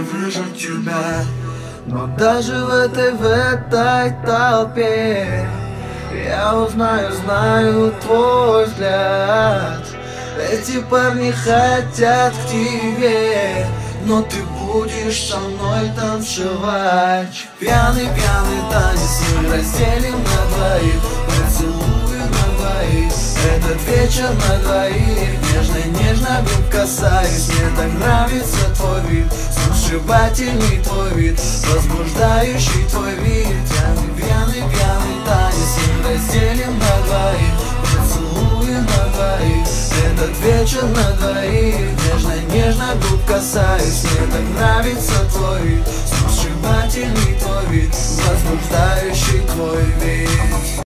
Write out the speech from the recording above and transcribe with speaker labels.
Speaker 1: вижу тебя. Но даже в этой толпе я знаю твой взгляд. Эти парни хотят к тебе, но ты будешь со мной танцевать. Пьяный танец мы разделим на двоих, поцелуй на двоих. Этот вечер на двоих, нежно губ касаюсь. Мне так нравится твой вид, сногсшибательный твой вид, возбуждающий твой вид. Пьяный танец мы разделим на двоих, поцелуй на двоих. Этот вечер на двоих, нежно губ касаюсь. Мне так нравится твой вид, сногсшибательный твой вид, возбуждающий твой вид.